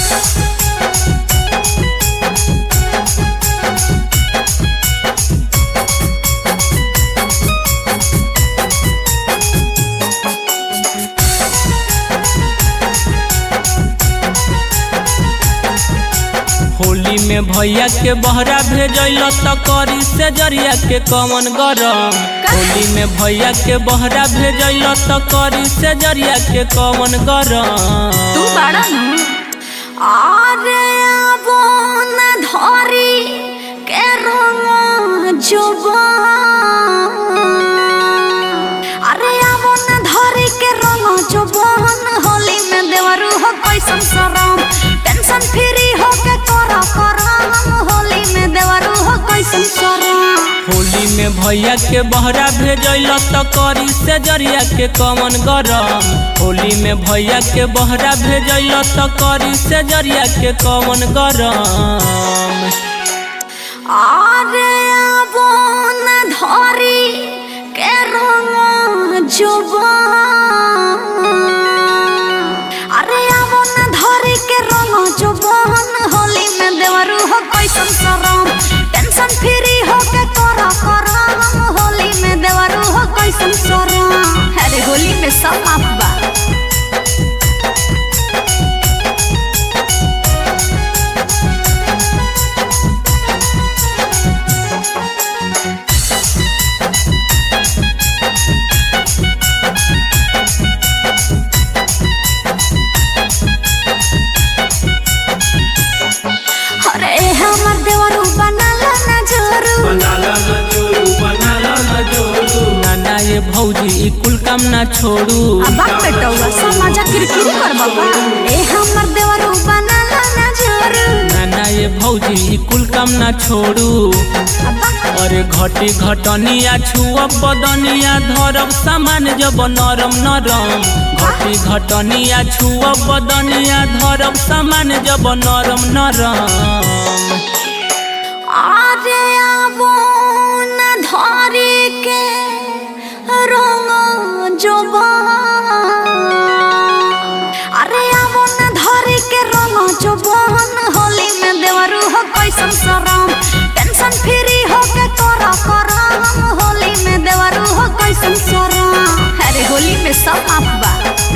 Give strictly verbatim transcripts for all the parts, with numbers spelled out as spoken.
होली में भैया के बहरा भेजल त करी से जरिया के कमन गरम। होली में भैया के बहरा भेजल त करी से जरिया के कमन गरम। तू बड़ा न आरे आबो न धरी के रंग जुबा अरे आबो न धरी के रंग जुबान होली में देवरू हो कैसन शरम टेंशन फ्री हो के करा करा हम होली में देवरू हो कैसन शरम। होली में भैया के बहरा भेजल त करी से जरिया के कमन गरम। होली में भैया के बहरा भेजल त करी से जरिया के कमन गरम। आरे आबो न धरी के रंग जुबा अरे आबो न धरी के रंग जुबान होली में देवरू हो कैसन शरम टेंशन फ्री हो के करा करा हम होली में देवरू हो कैसन शरम। अरे होली में सब माफ बा। अरे हमर देवरू बनाला ना जोरू बनाला ना जोरू बनाला ना जोरू नाना ये भौजी ई कुल काम ना छोड़ू। अब बेटौआ समाजा किरकिरी कर बाबा ए हमर देवरू बनाला ना जोरू नाना ये भौजी ई कुल काम ना छोड़ू। अरे घटी घटनिया छुअब बदनिया धरब सामान जब नरम नरम। घटी घटनिया छुअब बदनिया धरब सामान जब नरम नरम। आरे आबो न धरी के रंग जुबा अरे आबो न धरी के रंग जुबान होली में देवरू हो कैसन शरम टेंशन फ्री हो के करा करा हम होली में देवरू हो कैसन शरम। अरे होली में सब माफ बा।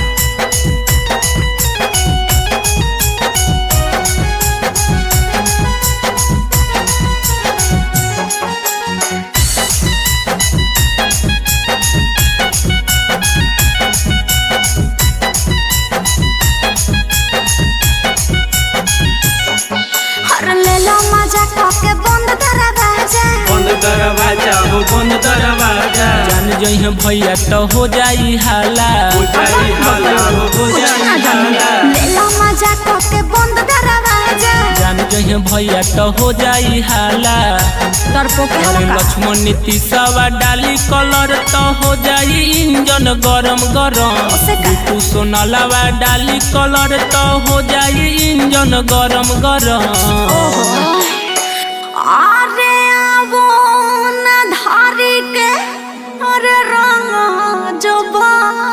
के बंद दरवाजा बंद दरवाजा हो बंद दरवाजा जान जइह भैया तो हो जाई हाला हो जाई हाला हो जाई हाला लेला मजा को के बंद दरवाजा जान जइह भैया तो हो जाई हाला तरपो के अरे लक्ष्मण नीति सवा डाली कलर तो हो जाई इंजन गरम गरम। तू सोनालावा डाली कलर तो हो जाई इंजन गरम गरम। आरे आबो न धारी के अरे रंग जुबा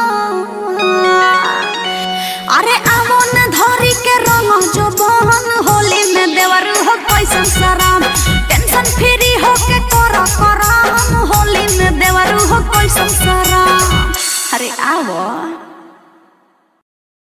अरे आबो न धारी के रंग जुबान होली में देवरू हो कैसन शरम टेंशन फ्री हो के करा करा हम होली में देवरू हो कैसन शरम। अरे आबो।